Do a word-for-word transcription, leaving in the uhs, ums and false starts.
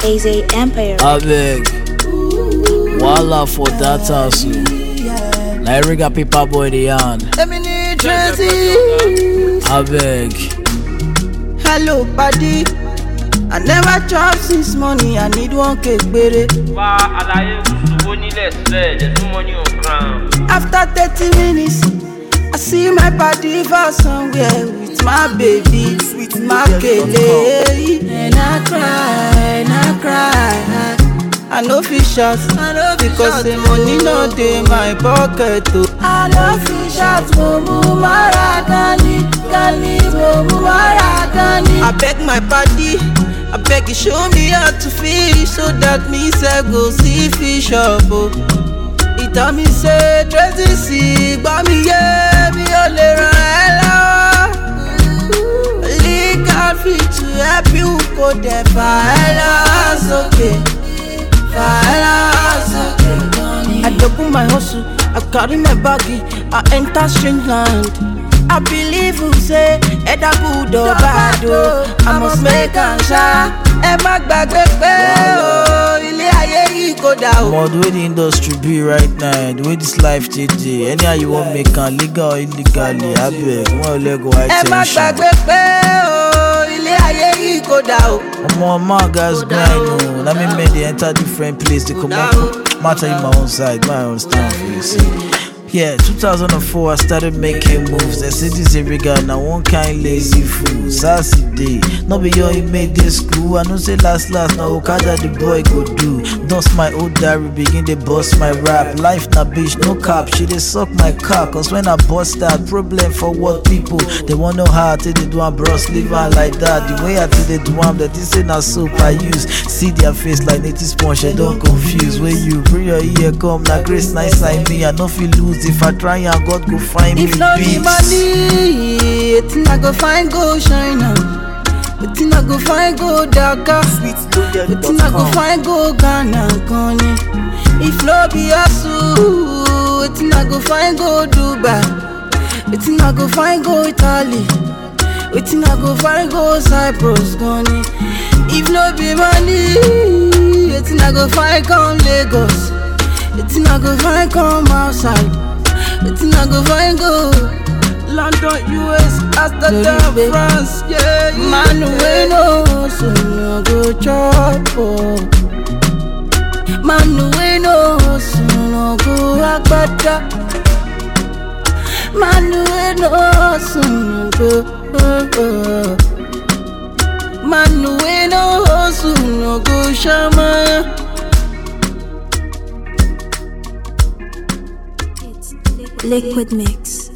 Aze Empire. Abeg, wala for that house. Na Eriga paper boy dey yarn. Abeg. Hello, buddy. I never chop since money. I need one cake, baby. Wá àlàyé owó nílẹ̀ sílẹ̀, there's no money on ground. After thirty minutes, I see my body for somewhere with my baby, with my kele. And I cry, and I cry. I no fit shout, because the money no dey my pocket. Oh. I no fit shout, mumu mara gani, gani, mumu mara gani. I beg my body, I beg you show me how to fish, so that me say go see fish up. Oh. He tell me say Tracy see, but me yeah, me only run hello. Leak out fit to help you go there for hello, okay. I double my hustle, I carry my baggy, I enter strange land. I believe who say, either good or bad, oh, I must make a shot. And my bag, oh, ilé ayé yìí kò dá o. But the way the industry be right now, the way this life J J, anyhow you want make am legal or illegally, abeg, one leg go high tension. Ẹ má gbàgbé pé o, ilé ayé yìí kò dá o. Omo, my guys grind o. That mean men they enter different place, they come out. Matter in my own side, my own stand for you see. Yeah, two thousand four I started making moves. They say this Eriga now one kind lazy fool. Sassy day, no be your he made this school. I know say last last now Okada the boy go do. Dust my old diary, begin they bust my rap. Life na bitch, no cap, she they suck my cock. Cause when I bust that problem for what people they want know how I take they do am bros live on like that. The way I take they do am that this ain't na soap I use. See their face like native sponge, I don't confuse. When you bring your ear come, na grace nice like me, I no feel lose. If I try and God go find if me no peace. be money, it's I go find go China. It's I go find go Dhaka. It's I go find go Ghana, Ghana. If no be hustle, it's I go find go Dubai. It's I go find go Italy. It's I go find go Cyprus, Ghana. If no be money, it's I go find come Lagos. It's I go find come outside. It's not go find go London, U S, Amsterdam, France, yeah, yeah. Man, we know, so no go chop. Man, we know, so no go agbada. Man, we know, so no go. Man, we know, so no go shama. Liquid Mix.